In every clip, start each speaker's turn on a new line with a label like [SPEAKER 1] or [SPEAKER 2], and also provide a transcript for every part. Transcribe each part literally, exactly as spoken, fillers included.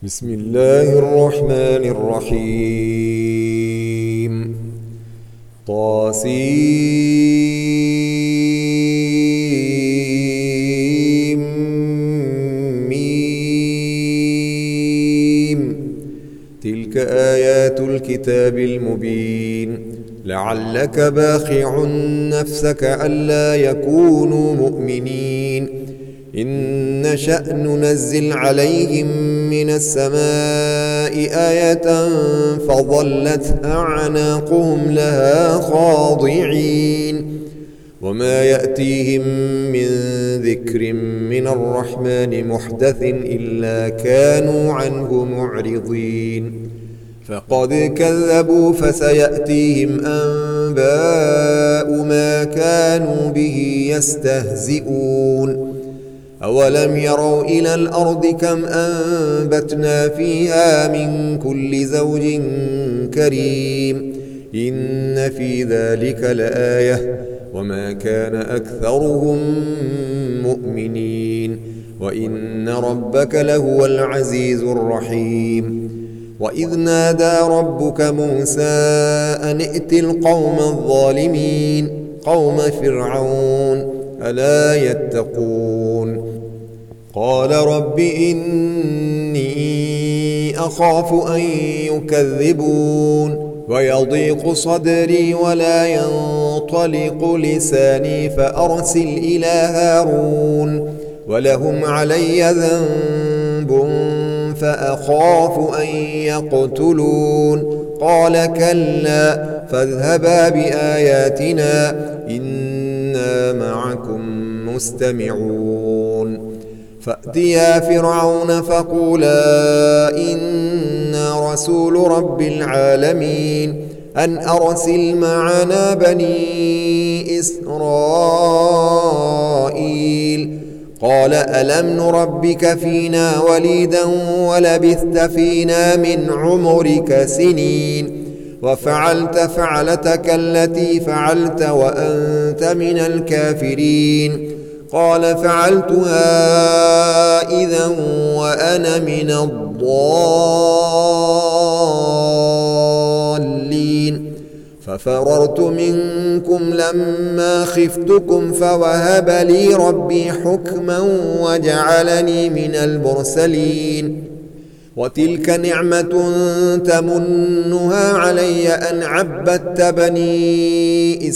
[SPEAKER 1] بسم الله الرحمن الرحيم. طاسيم ميم. تلك آيات الكتاب المبين. لعلك باخع نفسك ألا يكونوا مؤمنين إن نشأ ننزل عليهم من السماء آية فظلت أعناقهم لها خاضعين وما يأتيهم من ذكر من الرحمن محدث إلا كانوا عنه معرضين فقد كذبوا فسيأتيهم أنباء ما كانوا به يستهزئون أولم يروا إلى الأرض كم أنبتنا فيها من كل زوج كريم إن في ذلك لآية وما كان أكثرهم مؤمنين وإن ربك لهو العزيز الرحيم. وإذ نادى ربك موسى أن ائت القوم الظالمين قوم فرعون ألا يتقون قال رب إني أخاف أن يكذبون ويضيق صدري ولا ينطلق لساني فأرسل إلى هارون ولهم علي ذنب فأخاف أن يقتلون قال كلا فاذهبا بآياتنا إنا معكم مستمعون فأتيا فرعون فقولا إنا رسول رب العالمين أن أرسل معنا بني إسرائيل قال ألم نربك فينا وليدا ولبثت فينا من عمرك سنين وفعلت فعلتك التي فعلت وأنت من الكافرين قال فعلتها إذا وأنا من الضالين ففررت منكم لما خفتكم فوهب لي ربي حكما وجعلني من المرسلين وتلك نعمة تمنها علي أن عبدت بني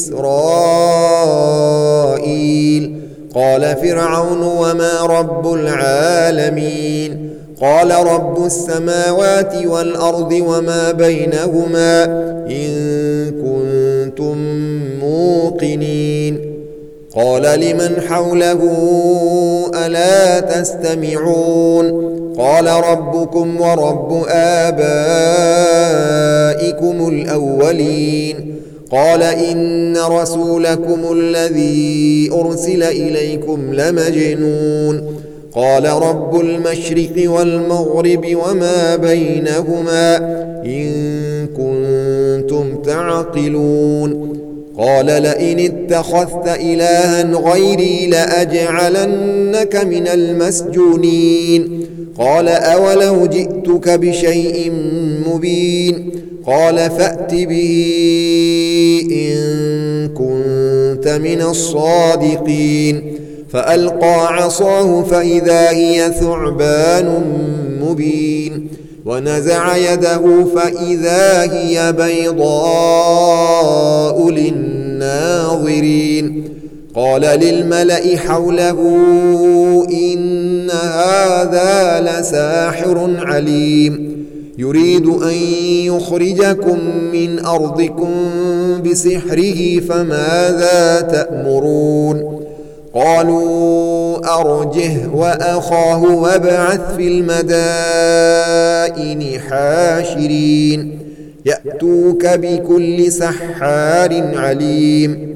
[SPEAKER 1] إسرائيل قال فرعون وما رب العالمين قال رب السماوات والأرض وما بينهما إن كنتم موقنين قال لمن حوله ألا تستمعون قال ربكم ورب آبائكم الأولين قال إن رسولكم الذي أرسل إليكم لمجنون قال رب المشرق والمغرب وما بينهما إن كنتم تعقلون قال لئن اتخذت إلها غيري لأجعلنك من المسجونين قال أولو جئتك بشيء مبين قال فأت به إن كنت من الصادقين فألقى عصاه فإذا هي ثعبان مبين ونزع يده فإذا هي بيضاء للناظرين قال للملأ حوله إن هذا لساحر عليم يريد أن يخرجكم من أرضكم بسحره فماذا تأمرون قالوا أرجه وأخاه وابعث في المدائن حاشرين يأتوك بكل سحار عليم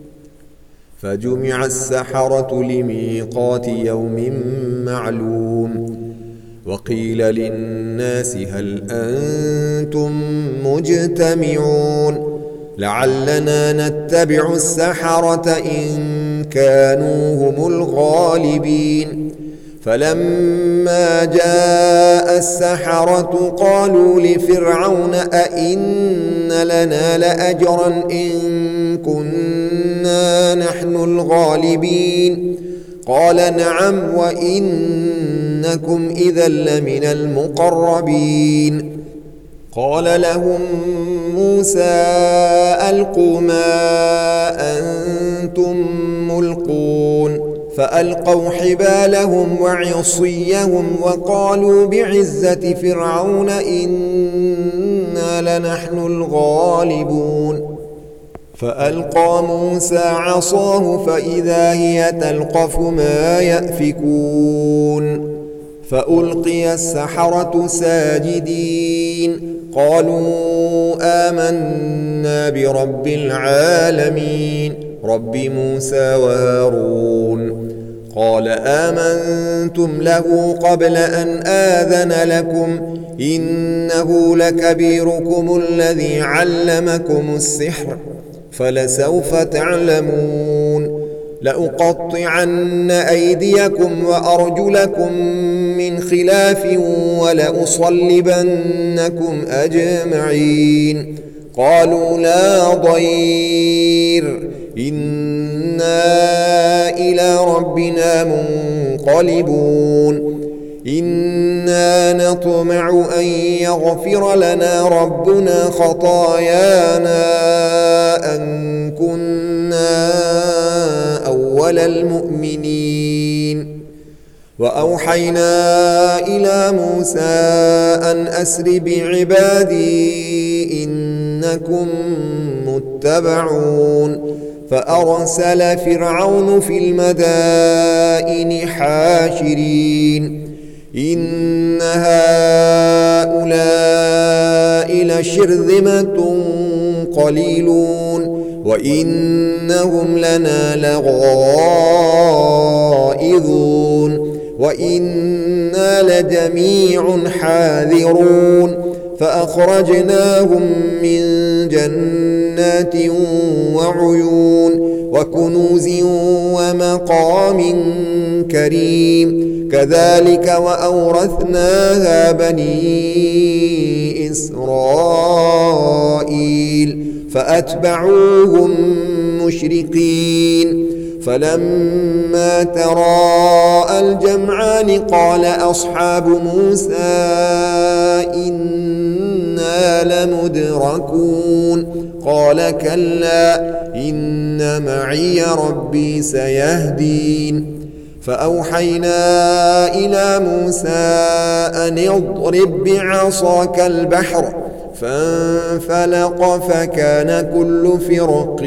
[SPEAKER 1] فجمع السحرة لميقات يوم معلوم وقيل للناس هل أنتم مجتمعون لعلنا نتبع السحرة إن كانوا هم الغالبين فلما جاء السحرة قالوا لفرعون أئن لنا لأجرا إن كنا نحن الغالبين قال نعم وإنكم إذا لمن المقربين قال لهم موسى ألقوا ما أنتم ملقون فألقوا حبالهم وعصيهم وقالوا بعزة فرعون إنا لنحن الغالبون فألقى موسى عصاه فإذا هي تلقف ما يأفكون فألقي السحرة ساجدين قالوا آمنا برب العالمين رب موسى وهارون قال آمنتم له قبل أن آذن لكم إنه لكبيركم الذي علمكم السحر فلسوف تعلمون لأقطعن أيديكم وأرجلكم من خلاف ولأصلبنكم أجمعين قالوا لا ضير إنا إلى ربنا منقلبون إنا نطمع أن يغفر لنا ربنا خطايانا أن كنا أول المؤمنين وأوحينا إلى موسى أن أسر بعبادي إنكم متبعون فأرسل فرعون في المدائن حاشرين إن هؤلاء لشرذمة قليلون وإنهم لنا لغائظون وإنا لجميع حاذرون فأخرجناهم من جنات وعيون وكنوز ومقام كريم كذلك وأورثناها بني إسرائيل فأتبعوهم مشرقين فلما تراءى الجمعان قال أصحاب موسى إنا لمدركون قال كلا إن معي ربي سيهدين فأوحينا إلى موسى أن اضرب بعصاك البحر فانفلق فكان كل فرق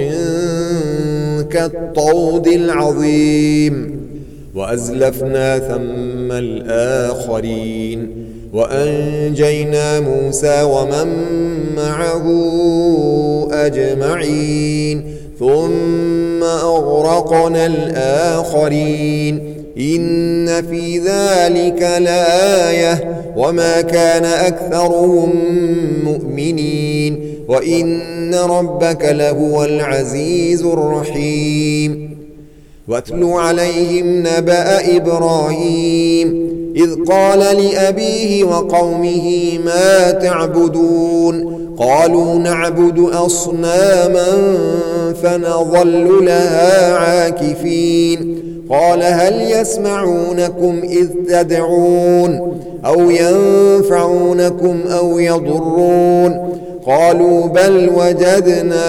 [SPEAKER 1] كالطود العظيم وأزلفنا ثم الآخرين وأنجينا موسى ومن معه أجمعين ثم أغرقنا الآخرين إن في ذلك لآية وما كان أكثرهم مؤمنين وإن ربك لهو العزيز الرحيم واتل عليهم نبأ إبراهيم إذ قال لأبيه وقومه ما تعبدون قالوا نعبد أصناما فنظل لها عاكفين قال هل يسمعونكم إذ تدعون أو ينفعونكم أو يضرون قالوا بل وجدنا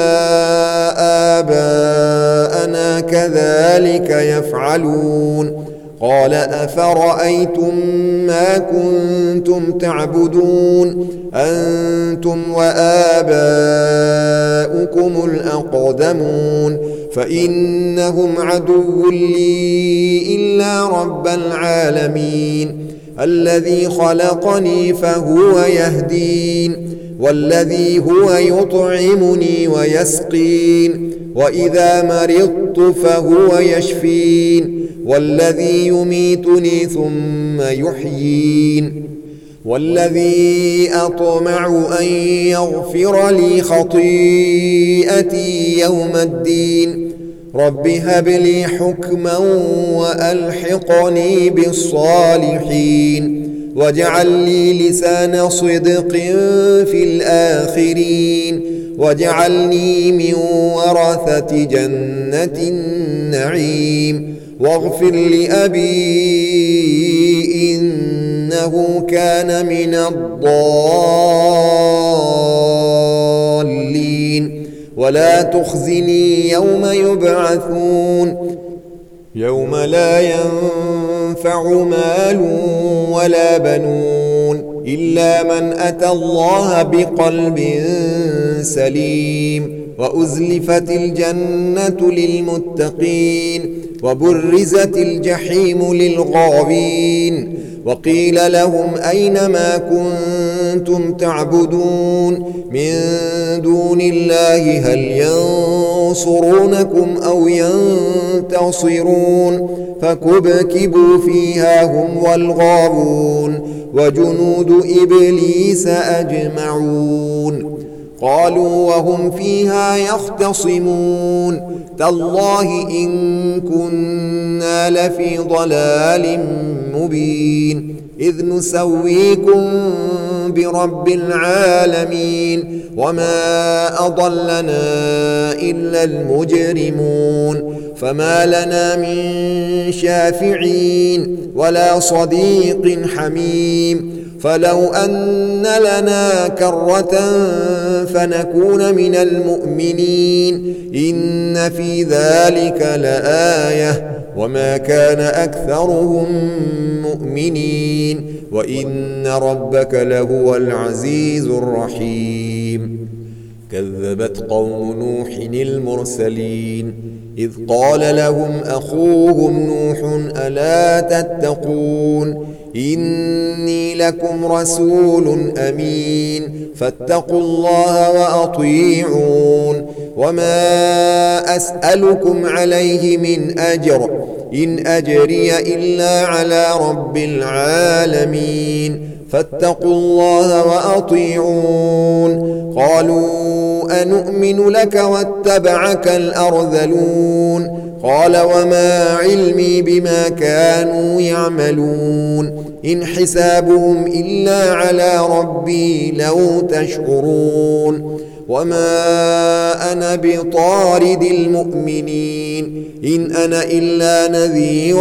[SPEAKER 1] آباءنا كذلك يفعلون قال أفرأيتم ما كنتم تعبدون أنتم وآباؤكم الأقدمون فإنهم عدو لي إلا رب العالمين الذي خلقني فهو يهدين والذي هو يطعمني ويسقين وإذا مرضت فهو يشفين والذي يميتني ثم يحيين والذي أطمع أن يغفر لي خطيئتي يوم الدين رب هب لي حكما وألحقني بالصالحين واجعل لي لسان صدق في الآخرين واجعلني من ورثة جنة النعيم واغفر لأبي إنه كان من الضالين ولا تخزني يوم يبعثون يوم لا ينفع مال ولا بنون إلا من أتى الله بقلب سليم وأزلفت الجنة للمتقين وبرزت الجحيم للغاوين وقيل لهم أين ما كنتم تعبدون من دون الله هل ينصرونكم أو ينتصرون فكبكبوا فيها هم والغاوون وجنود إبليس أجمعون قالوا وهم فيها يختصمون تالله إن كنا لفي ضلال مبين إذ نسويكم برب العالمين وما أضلنا إلا المجرمون فما لنا من شافعين ولا صديق حميم فلو أن لنا كرة فنكون من المؤمنين إن في ذلك لآية وما كان أكثرهم مؤمنين وإن ربك لهو العزيز الرحيم كذبت قوم نوح المرسلين إذ قال لهم أخوهم نوح ألا تتقون إني لكم رسول أمين فاتقوا الله وأطيعون وما أسألكم عليه من أجر إن أجري إلا على رب العالمين فاتقوا الله وأطيعون قالوا أنؤمن لك واتبعك الأرذلون قال وما علمي بما كانوا يعملون إن حسابهم إلا على ربي لو تشعرون وما أنا بطارد المؤمنين إن أنا إلا نذير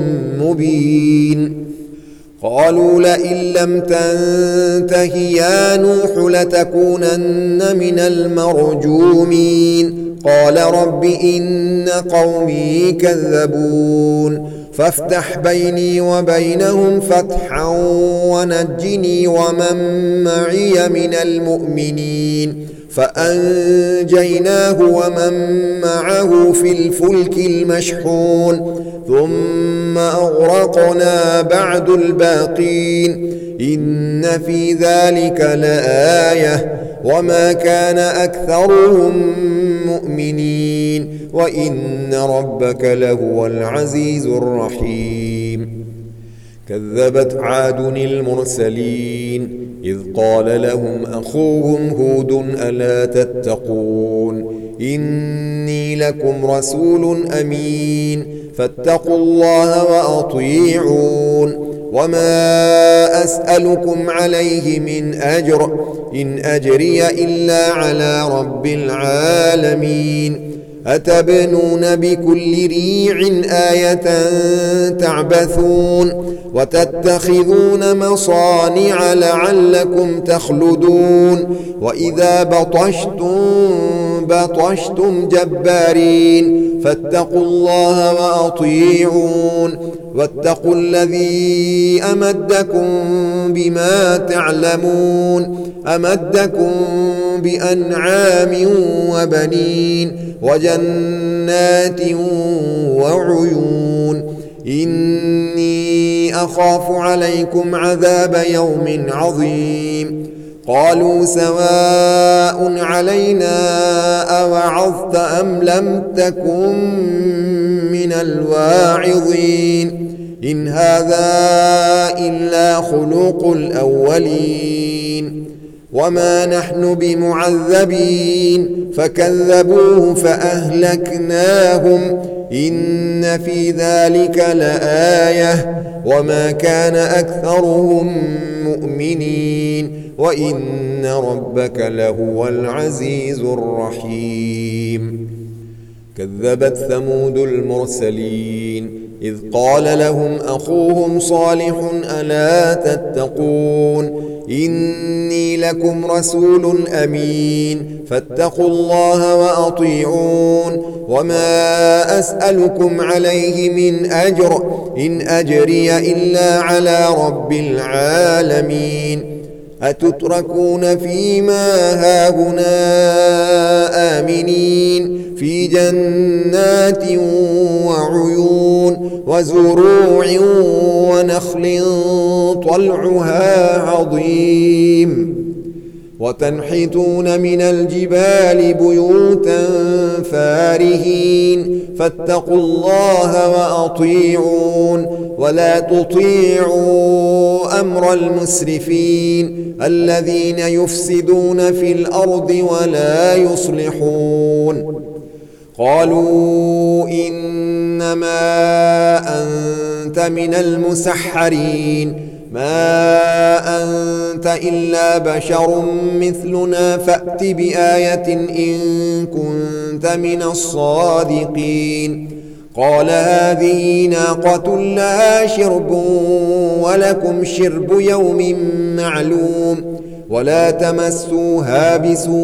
[SPEAKER 1] مبين قالوا لئن لم تنته يا نوح لتكونن من المرجومين قال رب إن قومي كذبون فافتح بيني وبينهم فتحا ونجني ومن معي من المؤمنين فأنجيناه ومن معه في الفلك المشحون ثم أغرقنا بعد الباقين إن في ذلك لآية وما كان أكثرهم مؤمنين وإن ربك لهو العزيز الرحيم كذبت عاد المرسلين إذ قال لهم أخوهم هود ألا تتقون إني لكم رسول أمين فاتقوا الله وأطيعون وما أسألكم عليه من أجر إن أجري إلا على رب العالمين أتبنون بكل ريع آية تعبثون وتتخذون مصانع لعلكم تخلدون وإذا بطشتم بطشتم جبارين فاتقوا الله وأطيعون واتقوا الذي أمدكم بما تعلمون أمدكم بأنعام وبنين وجنات وعيون إني أخاف عليكم عذاب يوم عظيم قالوا سواء علينا أوعظت أم لم تكن من الواعظين إن هذا إلا خلق الأولين وما نحن بمعذبين فكذبوه فأهلكناهم إن في ذلك لآية وما كان أكثرهم مؤمنين وإن ربك لهو العزيز الرحيم. كذبت ثمود المرسلين إذ قال لهم أخوهم صالح ألا تتقون إني لكم رسول أمين فاتقوا الله وأطيعون وما أسألكم عليه من أجر إن أجري إلا على رب العالمين. أتتركون فيما هاهنا آمنين في جنات وعيون وزروع ونخل طلعها عظيم وتنحتون من الجبال بيوتا فارهين فاتقوا الله وأطيعون ولا تطيعوا أمر المسرفين الذين يفسدون في الأرض ولا يصلحون. قالوا إنما أنت من المسحرين ما أنت إلا بشر مثلنا فأت بآية إن كنت من الصادقين. قال هذه ناقة لها شرب ولكم شرب يوم معلوم ولا تمسوها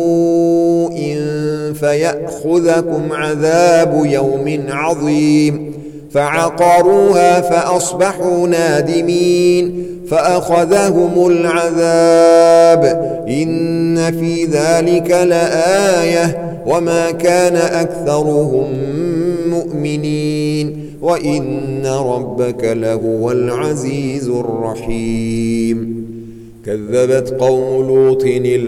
[SPEAKER 1] بسوء فيأخذكم عذاب يوم عظيم. فعقروها فأصبحوا نادمين فأخذهم العذاب إن في ذلك لآية وما كان أكثرهم مؤمنين وإن ربك لهو العزيز الرحيم. كذبت قوم لوط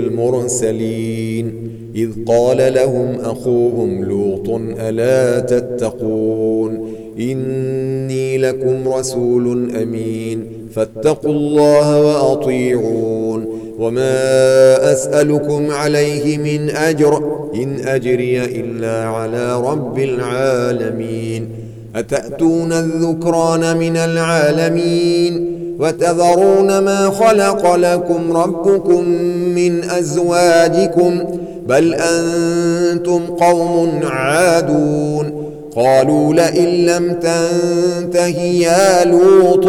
[SPEAKER 1] المرسلين إذ قال لهم أخوهم لوط ألا تتقون إني لكم رسول أمين فاتقوا الله وأطيعون وما أسألكم عليه من أجر إن أجري إلا على رب العالمين. أتأتون الذكران من العالمين وتذرون ما خلق لكم ربكم من أزواجكم بل أنتم قوم عادون. قالوا لئن لم تنته يا لوط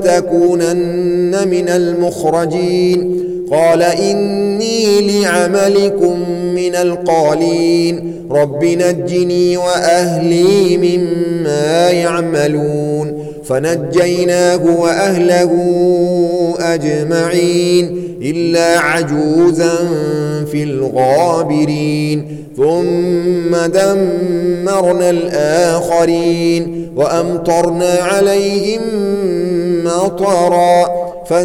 [SPEAKER 1] لتكونن من المخرجين. قال إني لعملكم من القالين رب نجني وأهلي مما يعملون. فنجيناه وأهله أجمعين إلا عجوزا في الغابرين ثم دمرنا الآخرين وأمطرنا عليهم مطرا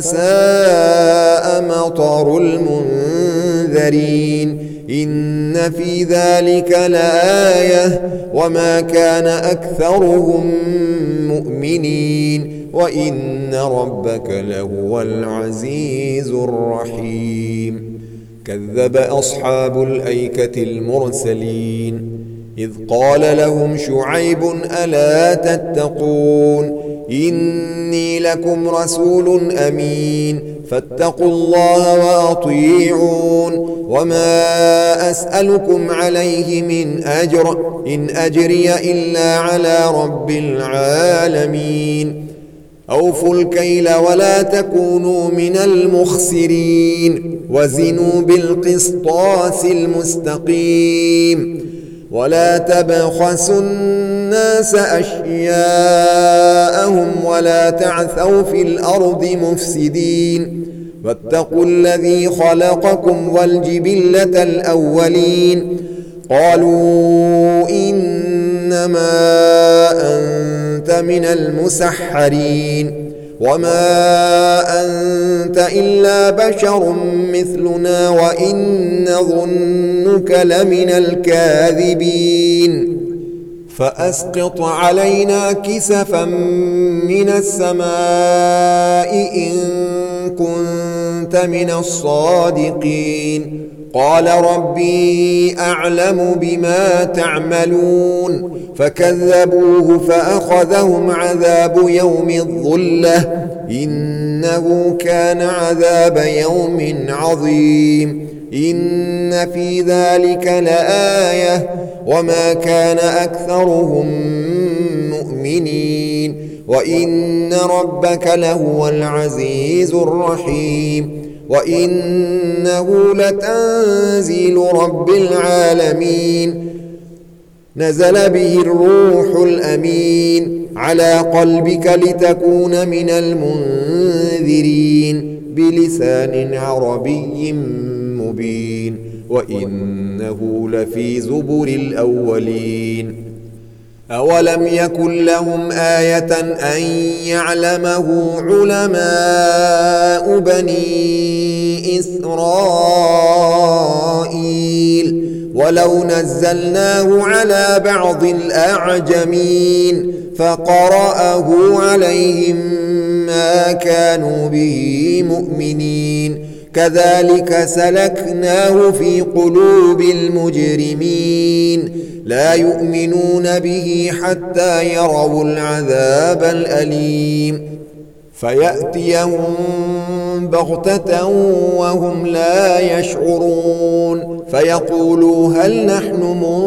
[SPEAKER 1] فساء مطر المنذرين. إن في ذلك لآية وما كان أكثرهم مؤمنين وإن ربك لهو العزيز الرحيم. كذب أصحاب الأيكة المرسلين إذ قال لهم شعيب ألا تتقون إني لكم رسول أمين فاتقوا الله وأطيعون وما أسألكم عليه من أجر إن أجري إلا على رب العالمين. أوفوا الكيل ولا تكونوا من المخسرين وزنوا بالقسطاس المستقيم ولا تبخسوا الناس أشياءهم ولا تعثوا في الأرض مفسدين واتقوا الذي خلقكم والجبلة الأولين. قالوا إنما أنت من المسحرين وما أنت إلا بشر مثلنا وإن ظنك لمن الكاذبين. فأسقط علينا كسفا من السماء إن كنت كنت من الصادقين قال ربي أعلم بما تعملون فكذبوه فأخذهم عذاب يوم الظلة إنه كان عذاب يوم عظيم إن في ذلك لآية وما كان أكثرهم مؤمنين وإن ربك لهو العزيز الرحيم وإنه لتنزيل رب العالمين نزل به الروح الأمين على قلبك لتكون من المنذرين بلسان عربي مبين وإنه لفي زبر الأولين أولم يكن لهم آية أن يعلمه علماء بني إسرائيل ولو نزلناه على بعض الأعجمين فقرأه عليهم ما كانوا به مؤمنين كذلك سلكناه في قلوب المجرمين لا يؤمنون به حتى يروا العذاب الأليم فيأتيهم بغتة وهم لا يشعرون فيقولوا هل نحن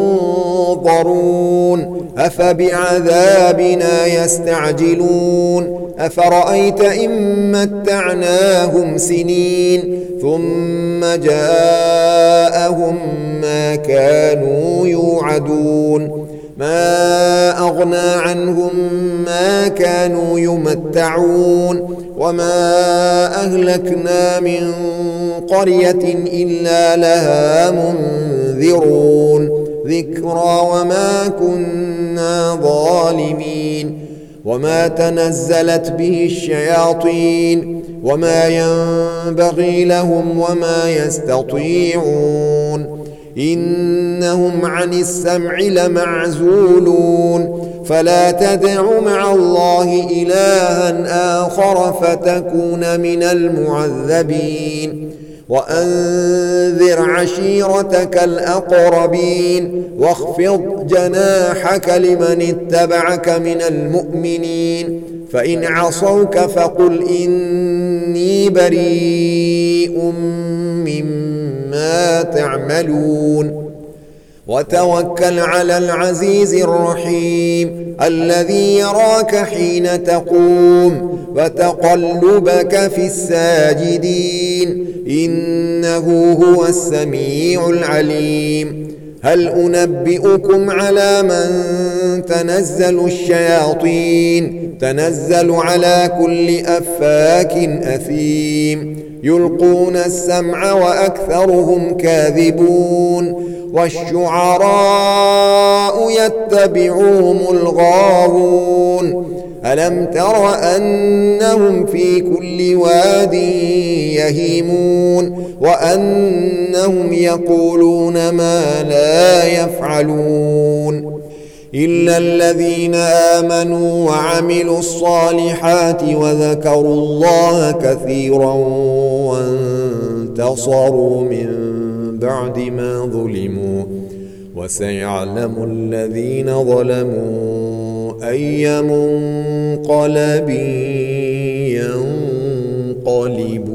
[SPEAKER 1] منظرون أفبعذابنا يستعجلون أفرأيت إن متعناهم سنين ثم جاءهم ما كانوا يوعدون ما أغنى عنهم ما كانوا يمتعون وما أهلكنا من قرية إلا لها منذرون ذكرى وما كنا ظالمين وما تنزلت به الشياطين وما ينبغي لهم وما يستطيعون إنهم عن السمع لمعزولون فلا تدع مع الله إلها آخر فتكون من المعذبين وأنذر عشيرتك الأقربين واخفض جناحك لمن اتبعك من المؤمنين فإن عصوك فقل إني بريء مما تعملون وتوكل على العزيز الرحيم الذي يراك حين تقوم وتقلبك في الساجدين إنه هو السميع العليم هل أنبئكم على من تنزل الشياطين تنزل على كل أفاك أثيم يلقون السمع وأكثرهم كاذبون والشعراء يتبعهم الغاوون ألم تر أنهم في كل واد يهيمون وأنهم يقولون ما لا يفعلون إلا الذين آمنوا وعملوا الصالحات وذكروا الله كثيرا وانتصروا من بعد ما ظلموا وسيعلم الذين ظلموا أي منقلب ينقلبون.